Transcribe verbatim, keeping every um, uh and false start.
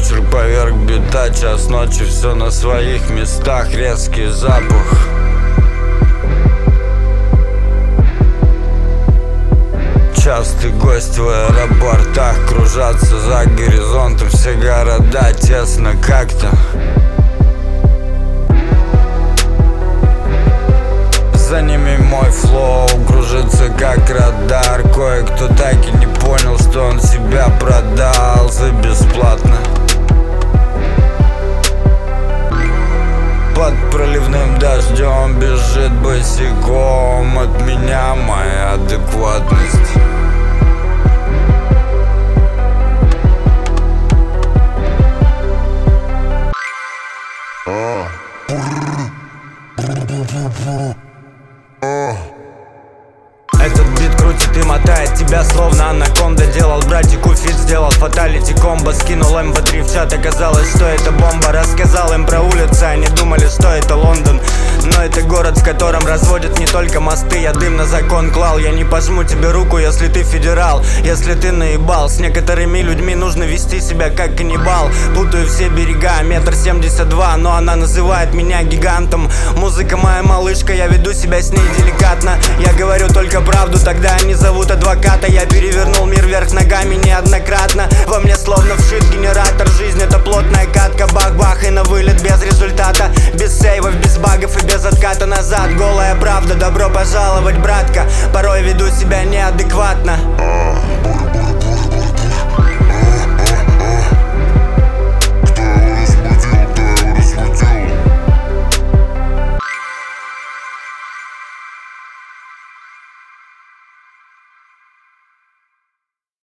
Почерк поверх бита, час ночи, все на своих местах. Резкий запах. Частый гость в аэропортах. Кружатся за горизонтом все города. Тесно как-то. За ними мой флоу кружится как радар. Кое-кто так и не понял, что он себя продал за бесплатно. Под проливным дождем бежит босиком от меня моя адекватность. Этот бит крутит и мотает тебя, словно анаконда. Делал братику фит, сделал фаталити комбо. Скинул эм пэ три в чат, оказалось, что это бомба. Рассказал им про улицы, они думали, что это Лондон. Но это город, в котором разводят не только мосты. Я дым на закон клал, я не пожму тебе руку, если ты федерал. Если ты наебал, с некоторыми людьми нужно вести себя как каннибал. Путаю все берега, метр семьдесят два, но она называет меня гигантом. Музыка моя малышка, я веду себя с ней деликатно. Я говорю только правду, тогда они зовут адвоката. Я перевернул мир вверх ногами неоднократно. Во мне словно вшит генератор. Жизнь это плотная катка, бах-бах и на вылет без результата. Без сейвов, без багов и без отката назад. Голая правда, добро пожаловать, братка. Порой веду себя неадекватно.